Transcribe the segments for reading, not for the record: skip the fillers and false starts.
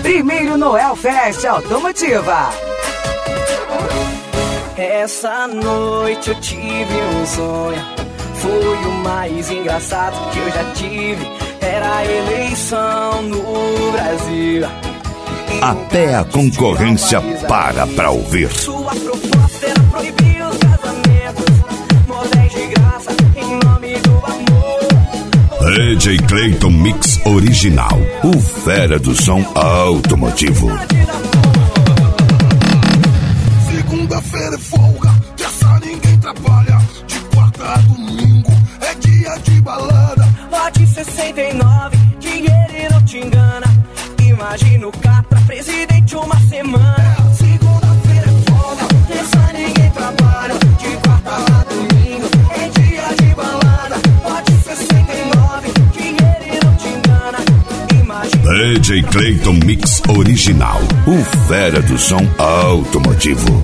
Primeiro Noel Fest Automotiva. Essa noite eu tive um sonho, foi o mais engraçado que eu já tive. Era a eleição no Brasil. Até a concorrência para pra ouvir. Sua proposta era proibir os casamentos, motéis de graça em nome do amor. DJ Clayton Mix Original, o fera do som automotivo. Segunda-feira é folga, terça ninguém trabalha. De quarta a domingo é dia de balada. Lote 69, dinheiro não te engana. Imagina o Catra, presidente uma semana. Segunda-feira é folga, terça ninguém trabalha. De quarta a domingo é dia de balada. Lote 69, dinheiro não te engana. Imagina DJ Clayton Mix Original, o fera do som automotivo.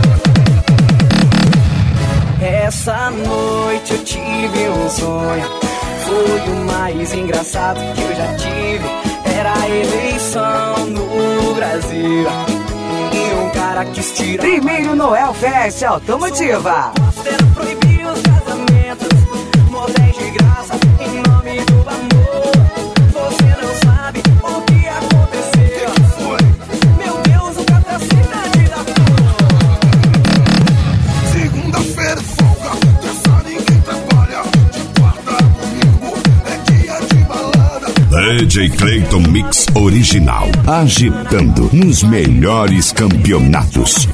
Essa noite eu tive um sonho, foi o mais engraçado que eu já tive. Era a eleição no Brasil e um cara quis tirar. Primeiro Noel Fest Automotiva. Era proibir os casamentos, motéis de graça em nome do amor. Você não sabe o que aconteceu. Meu Deus, o Catra cidade da cor. Segunda-feira é folga, terça ninguém trabalha. De quarta a domingo é dia de balada. DJ Clayton Mix Original, agitando nos melhores campeonatos.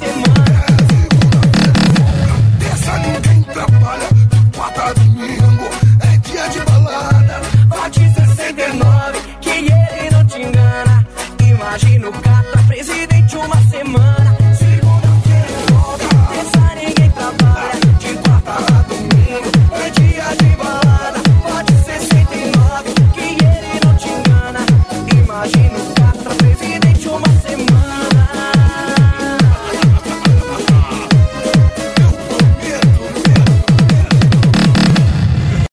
Terça ninguém trabalha. De quarta a domingo é dia de balada. Lote 69, que ele não te engana. Imagina o Catra, presidente uma semana.